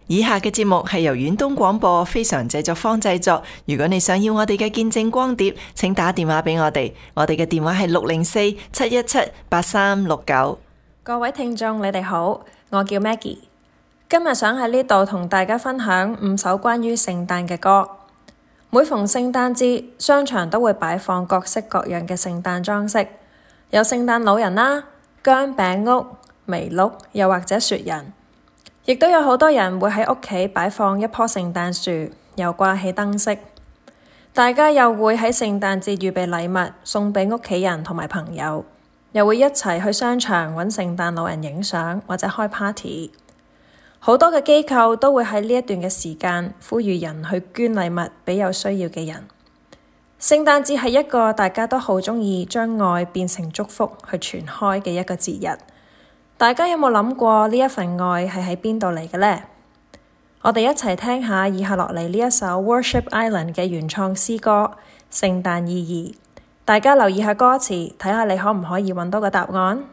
以下嘅節目係由遠東廣播非常製作坊製作。如果你想要我哋嘅見證光碟，請打電話俾我哋。我哋嘅電話係604-717-8369。 各位聽眾，你哋好，我叫 Maggie。今日想喺呢度同大家分享5首關於聖誕嘅歌。每逢聖誕節，商場都會擺放各式各樣嘅聖誕裝飾，有聖誕老人啦、薑餅屋、麋鹿，又或者雪人。亦都有好多人會喺屋企擺放一棵聖誕樹，又掛起燈飾。大家又會喺聖誕節預備禮物送俾屋企人同埋朋友，又會一齊去商場揾聖誕老人影相或者開 party。好多嘅機構都會喺呢一段嘅時間呼籲人去捐禮物俾有需要嘅人。聖誕節係一個大家都好鍾意將愛變成祝福去傳開嘅一個節日。大家有冇諗過呢一份愛係喺邊度嚟嘅呢？我哋一齊聽下以下落嚟呢一首 Worship Island 嘅原創詩歌《聖誕意義》。大家留意下歌詞，睇下你可唔可以揾到個答案。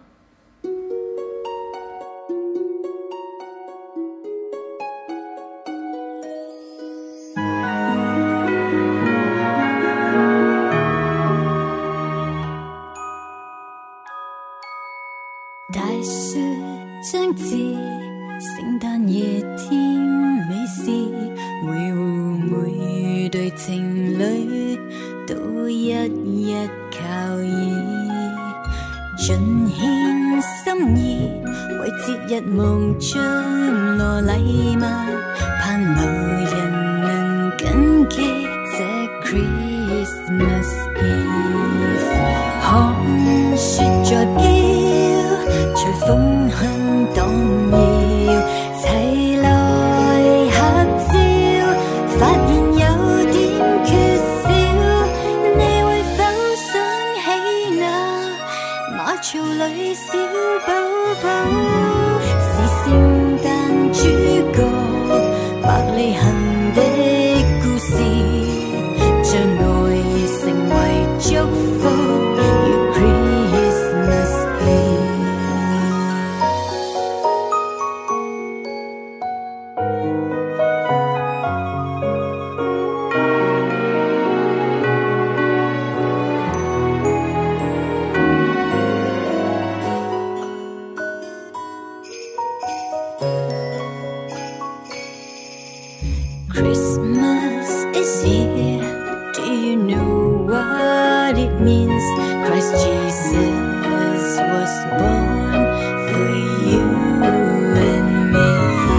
大雪將至，聖誕夜添美事，每戶每對情侶都一一靠倚，盡獻心意，為節日夢張羅禮物，盼某人能緊記這 Christmas Eve。 看雪在飄，隨風向動搖，齊來合照，發現有點缺少。你會否想起那馬槽裏小寶寶，是聖誕主角伯利恆的故事，將愛成為祝福。Christmas is here. Do you know what it means? Christ Jesus was born for you and me.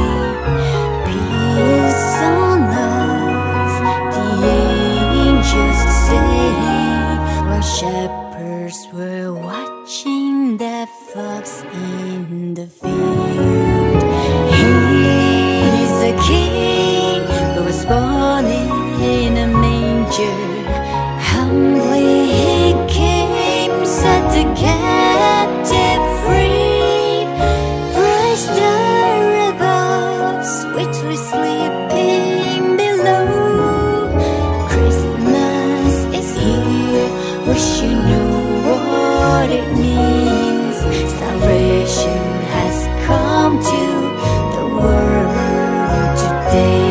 Peace on earth, the angels sing, while shepherds were watching their flocks in the field. He's a king who was born in a manger. Humbly he came, set the captive free. Bright star above, sweetly sleeping below. Christmas is here, wish you know what it means. Salvation has come to the world today.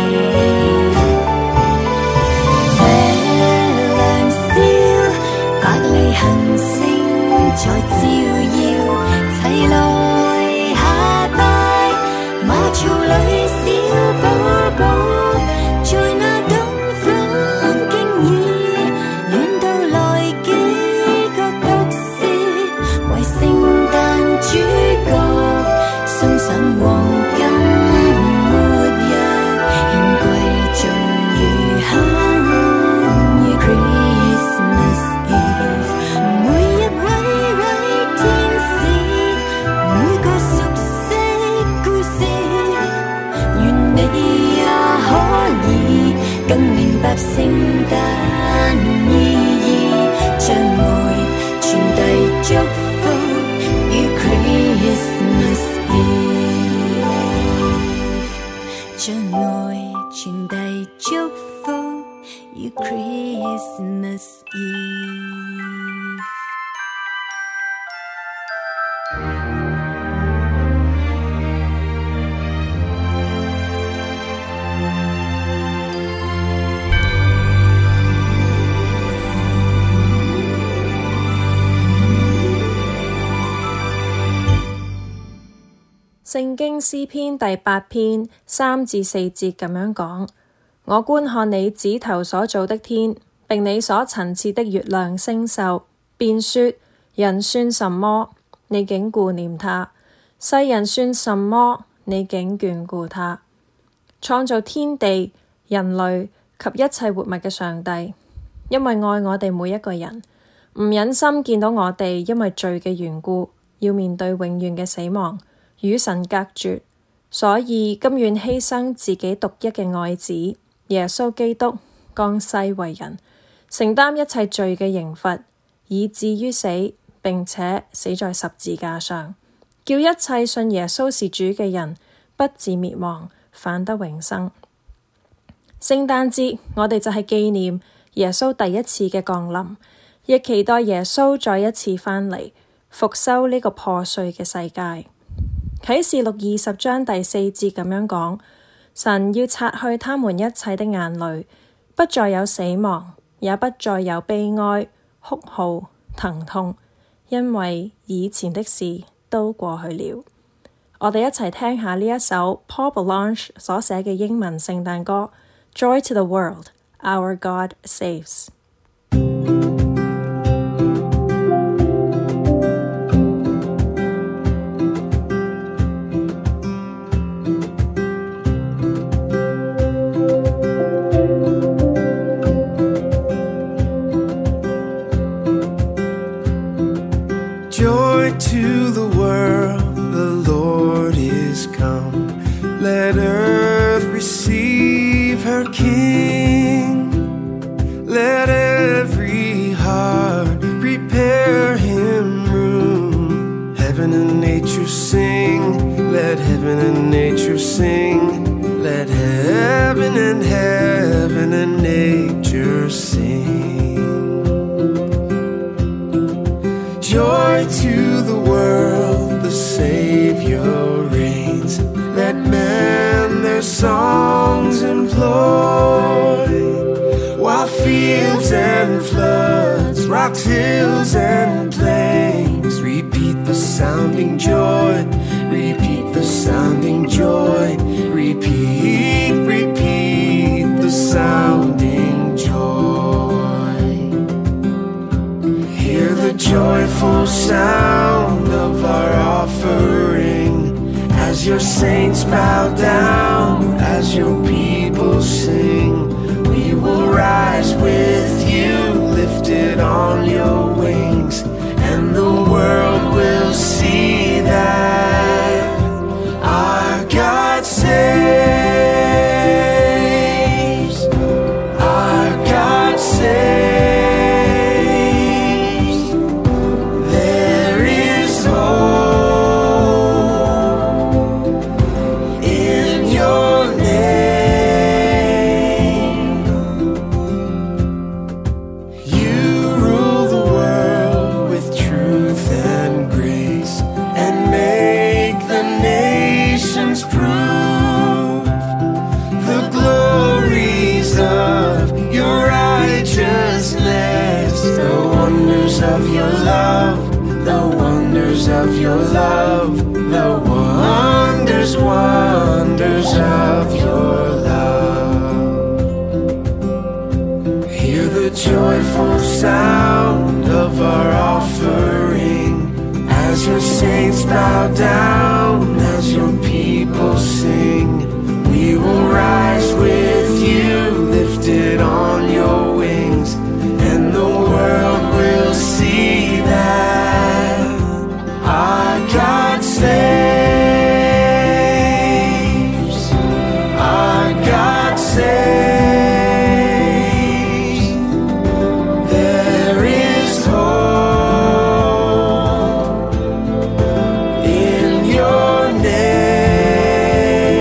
在照耀，齊來下拜，馬槽裏小寶寶，在那東方經已遠到來幾個角色，為聖誕主角送上黃金沒藥，獻貴重如香於 Christmas Eve。每一位天使，每個熟悉故事，願你也可以更明白聖誕意義，將愛傳遞祝福於 Christmas Eve， 將愛傳遞祝福於 Christmas Eve。 聖經詩篇第8篇3至4節咁樣講：我觀看你指頭所造的天，並你所陳設的月亮星宿，便說：人算什麼？你竟顧念他；世人算什麼？你竟眷顧他。創造天地、人類及一切活物嘅上帝，因為愛我哋每一個人，唔忍心見到我哋因為罪嘅緣故，要面對永遠嘅死亡，與神隔絕，所以甘願犧牲自己獨一嘅愛子耶穌基督降世為人，承擔一切罪嘅刑罰，以至於死，並且死在十字架上，叫一切信耶穌是主嘅人不致滅亡，反得永生。聖誕節我哋就係紀念耶穌第一次嘅降臨，亦期待耶穌再一次返嚟復修呢個破碎嘅世界。啟示錄20章第4節咁樣講：神要擦去他們一切的眼淚，不再有死亡，也不再有悲哀、哭號、疼痛，因為以前的事都過去了。我哋一齊聽下呢一首 Paul Blanche 所寫嘅英文聖誕歌 Joy to the World, Our God Saves。 Joy to the world, the Lord is come. Let earth receive her King. Let every heart prepare him room. Heaven and nature sing, let heaven and nature sing. Let heaven and nature sing. Joy to the world, the Savior reigns. Let men their songs employ, while fields and floods, rocks, hills and plains repeat the sounding joy, repeat the sounding joy, repeat, repeat the sounding joy. Hear the joyful sound of our offering, as your saints bow down, as your people sing. We will rise with you, lifted on your wings, and the world will see that our God saves, our God saves. There is hope in your name. You rule the world with truth and grace, and make the nations prove the glories of your righteousness, the wonders of your love, the wonders of your love, the wonders, wonders of your love. Hear the joyful sound of our offering, as your saints bow down, as your people sing. We will rise with you, lifted on your wings, and the world will see that our God saves, our God saves. There is hope in your name.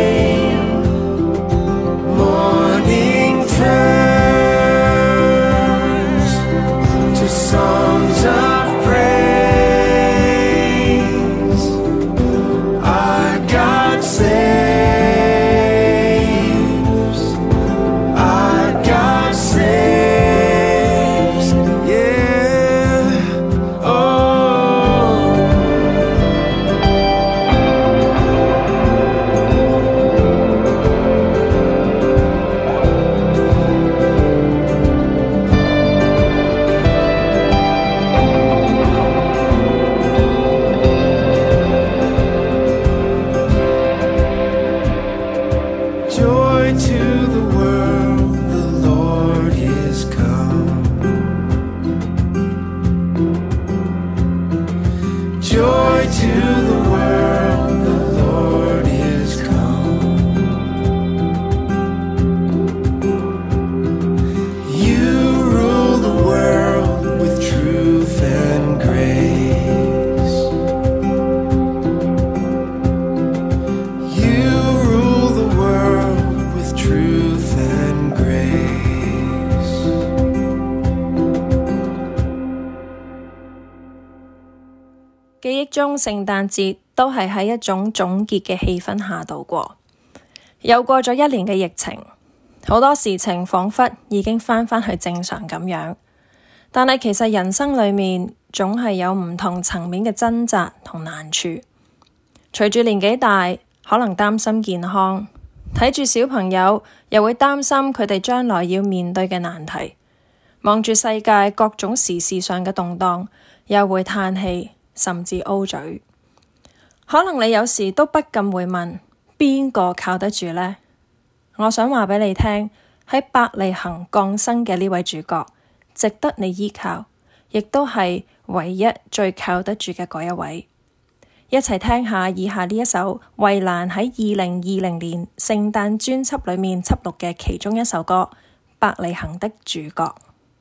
終聖誕節都係喺一種總結嘅氣氛下度過。又過咗一年嘅疫情，好多事情彷彿已經返去正常咁樣。但係其實人生裏面總係有唔同層面嘅掙扎同難處。隨住年紀大，可能擔心健康，睇住小朋友又會擔心佢哋將來要面對嘅難題，望住世界各種時事上嘅動盪，又會嘆氣，甚至 O 嘴。可能你有時都不禁會問，邊個靠得住呢？我想話俾你聽，喺伯利恆降生嘅呢位主角，值得你依靠，亦都係唯一最靠得住嘅嗰一位。一齊聽下以下呢一首衛蘭喺2020年聖誕專輯裏面輯錄嘅其中一首歌《伯利恆的主角》。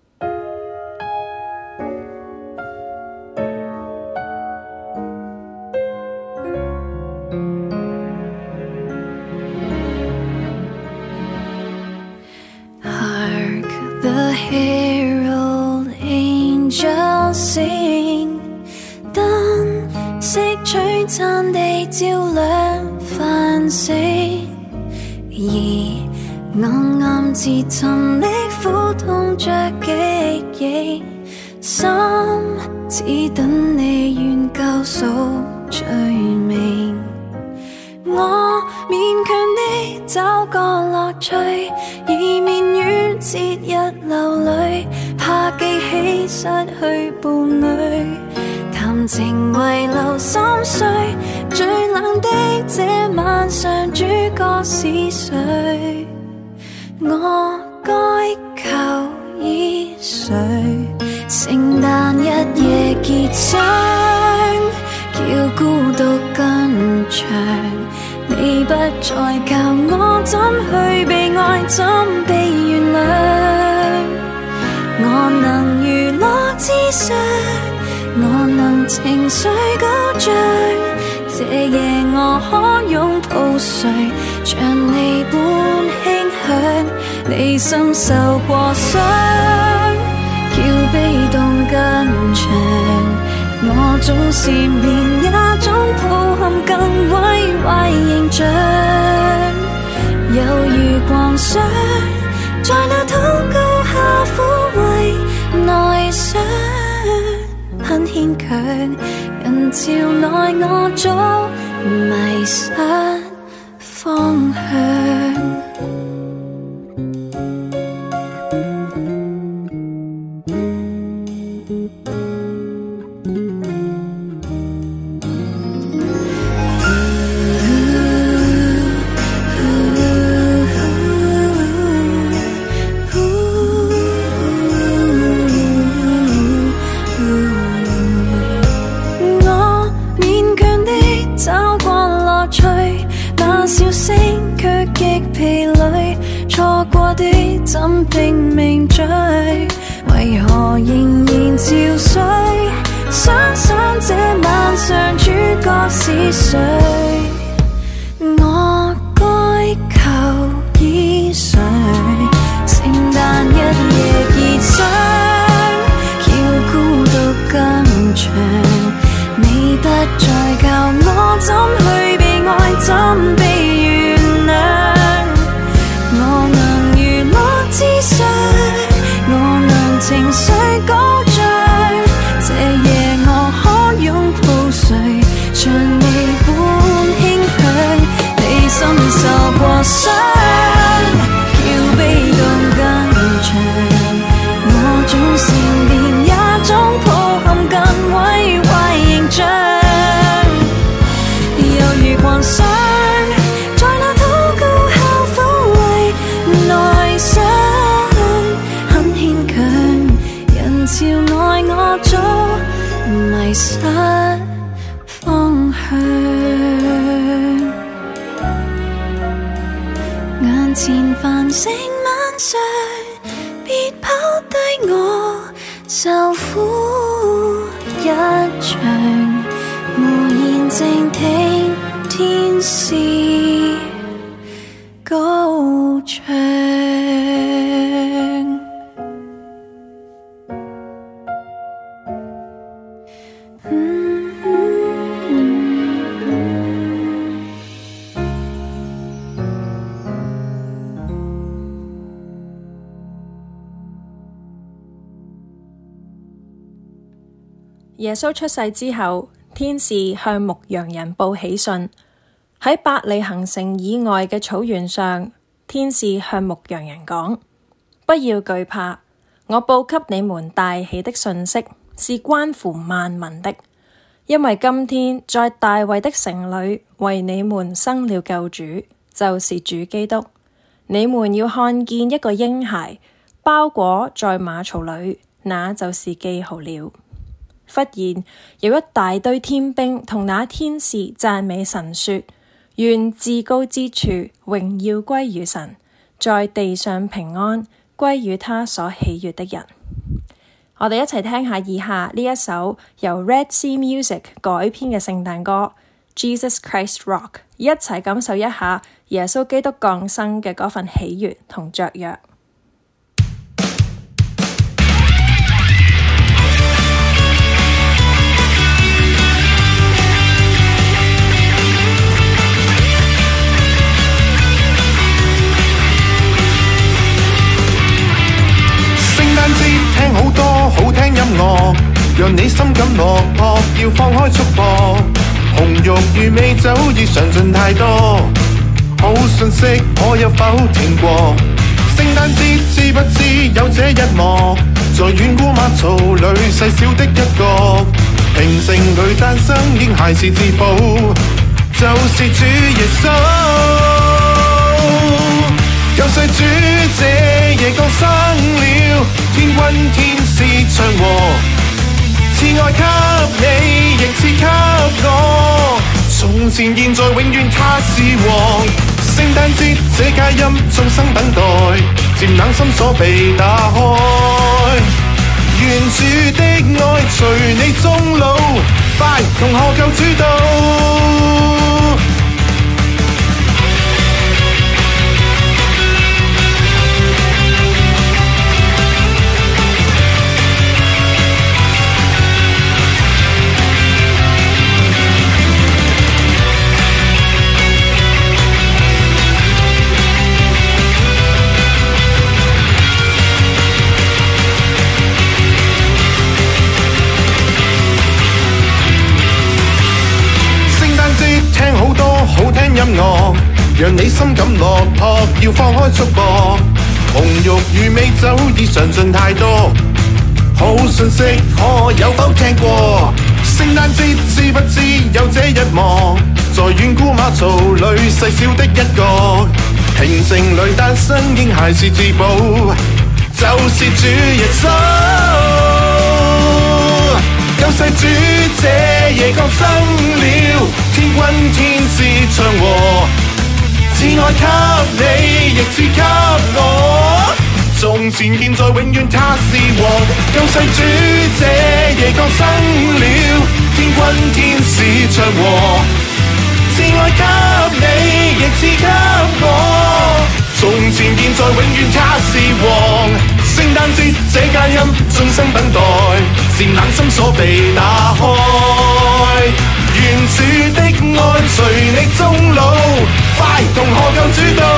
Hark the herald angels sing， 燈色璀璨地照亮繁星，而我暗自沉溺苦痛着極刑，心只等你願救贖罪名。我勉強地找個樂趣，以免於節日流淚，怕記起失去伴侶，談情遺留心碎。最冷的這晚上，主角是誰？我該求以誰？聖誕一夜結束，叫孤獨更長。你不再教我怎去被愛，怎被原諒。我能娛樂至上，我能情緒高漲。這夜我可擁抱誰，像你般輕響。你心受過傷，叫悲痛更長。我總是連一種抱憾更毀壞形象，猶如狂想，在那禱告下撫慰內傷，很牽強。人潮內我早迷失方向。怎拼命追？為何仍然憔悴？想想這晚上主角是誰？我該求以誰？聖誕一夜結霜，叫孤獨更長。你不再教我怎去被愛，怎被原諒。我能娛樂至上，我能情緒高漲。這夜我可擁抱誰，像你般輕響。你心受過傷，叫悲痛更長。我總是連一種抱憾更毀壞形象，猶如狂想。潮內我早迷失方向，眼前繁星晚上，別拋低我受苦一場，無言靜聽天使高唱。 耶穌出世之後，天使向牧羊人報喜訊。喺伯利恆城以外嘅草原上，天使向牧羊人講：不要懼怕，我報給你們大喜的訊息是關乎萬民的，因為今天在大衛的城裏為你們生了救主，就是主基督。你們要看見一個嬰孩包裹在馬槽裏，那就是記號了。忽然有一大堆天兵同那天使讚美神說：願至高之處榮耀歸於神，在地上平安歸於他所喜悅的人。我哋一齊聽下以下呢一首由 Red Sea Music 改編嘅聖誕歌 Jesus Christ Rock， 一齊感受一下耶穌基督降生嘅嗰份喜悅同雀躍。 聽好多好聽音樂，讓你心感落魄，要放開束縛。紅肉與美酒已嘗盡太多，好信息我有否聽過？聖誕節知不知有這一幕？在遠古馬槽裏細小的一角，平城裏誕生嬰孩是至寶，就是主耶穌。救世主這夜降生了，天軍天使唱和，賜愛給你，亦賜給我。從前現在永遠他是王。聖誕節這佳音眾生等待，漸冷心鎖被打開。願主的愛隨你終老，快同賀救主到。音樂讓你心感落魄，要放開束縛。紅肉與美酒已嘗盡太多，好信息可有否聽過？聖誕節知不知有這一幕？在遠古馬槽裏細小的一角，平城裏誕生嬰孩是至寶，就是主耶穌。救世主這夜降生了，天軍天使唱和，賜愛給你，亦賜給我。從前現在永遠他是王。救世主這夜降生了，天軍天使唱和，賜愛給你，亦賜給我。從前現在永遠他是王。聖誕節這佳音眾生等待，漸冷心鎖被打開。願主的愛隨你終老，快同賀救主到。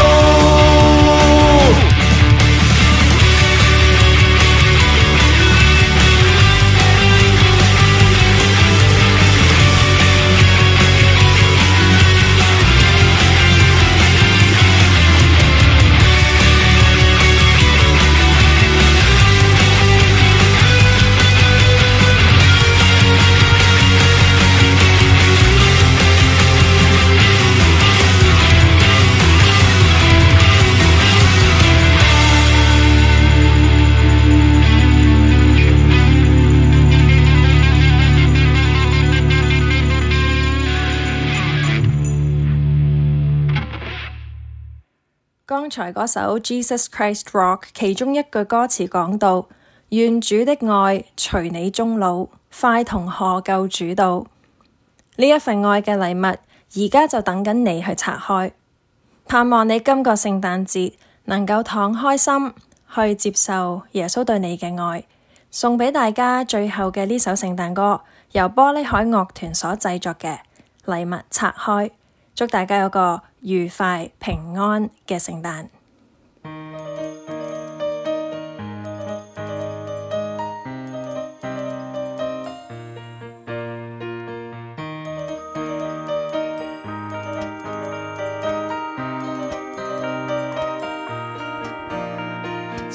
剛才嗰首 Jesus Christ Rock 其中一句歌詞講到：願主的愛隨你終老，快同賀救主到。呢一份愛嘅禮物，而家就等緊你去拆開。盼望你今個聖誕節能夠敞開心去接受耶穌對你嘅愛。送俾大家最後嘅呢首聖誕歌，由玻璃海樂團所製作嘅禮物拆開。祝大家有個愉快平安嘅聖誕。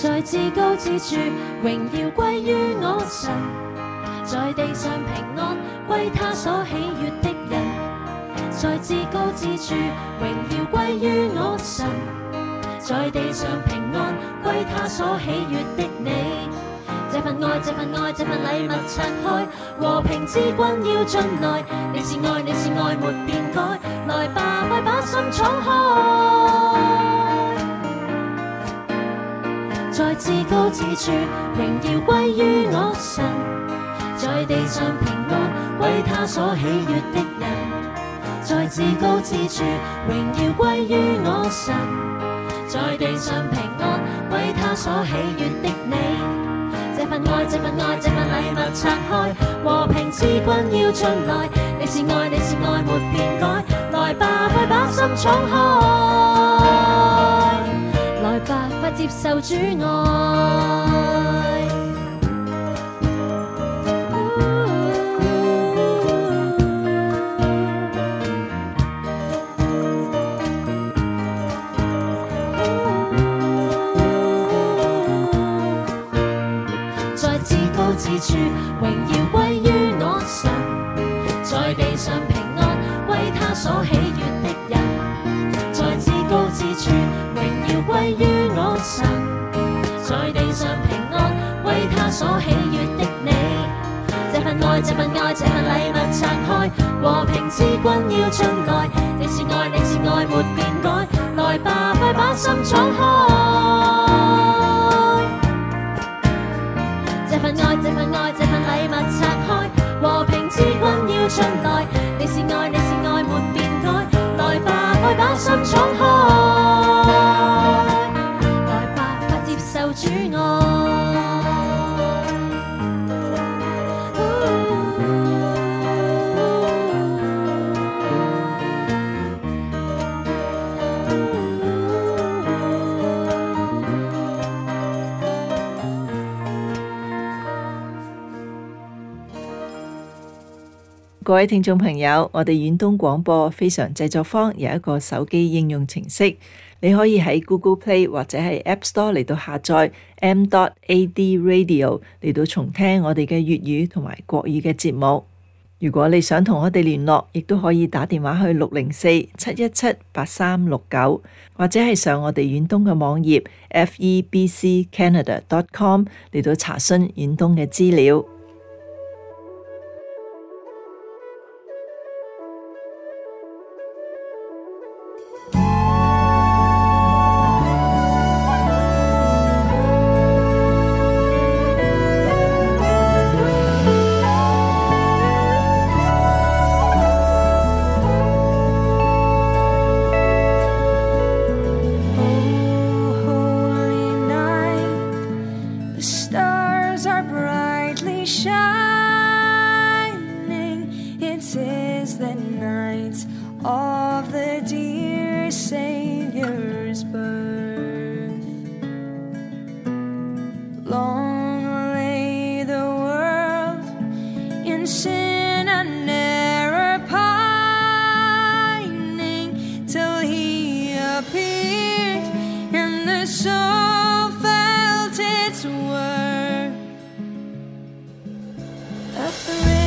在至高之處，榮耀歸於我神，在地上平安歸他所喜悅的人。在至高之處，榮耀歸於我神，在地上平安歸他所喜悅的你。這份愛，這份愛，這份禮物拆開，和平之君要進來。你是愛，你是愛，沒變改。來吧，快把心敞開。在至高之處，榮耀歸於我神，在地上平安歸他所喜悅的人。在至高之處，榮耀歸於我神，在地上平安歸他所喜悅的你。這份愛，這份愛，這份禮物拆開，和平之君要進來。你是愛，你是愛，沒變改。來吧，快把心敞開。來吧，快接受主愛。之處榮耀歸於我神，在地上平安歸他所喜悅的人。在至高之處榮耀歸於我神，在地上平安歸他所喜悅的你。這份愛，這份愛，這份禮物拆開，和平之君要進來。你是愛，你是愛，沒變改。來吧，快把心敞開。這份愛，這份愛，這份禮物拆開，和平之君要進來。你是愛，你是愛，沒變改。來吧，快把心敞開。來吧，快接受主愛。 各位聽眾朋友，我哋遠東廣播非常製作坊有一個手機應用程式，你可以喺 Google Play 或者係 App Store 嚟到下載 m.ad radio 嚟到重聽我哋嘅粵語同埋國語嘅節目。如果你想同我哋聯絡，亦都可以打電話去604-717-8369，或者係上我哋遠東嘅網頁 febccanada.com 嚟到查詢遠東嘅資料。 A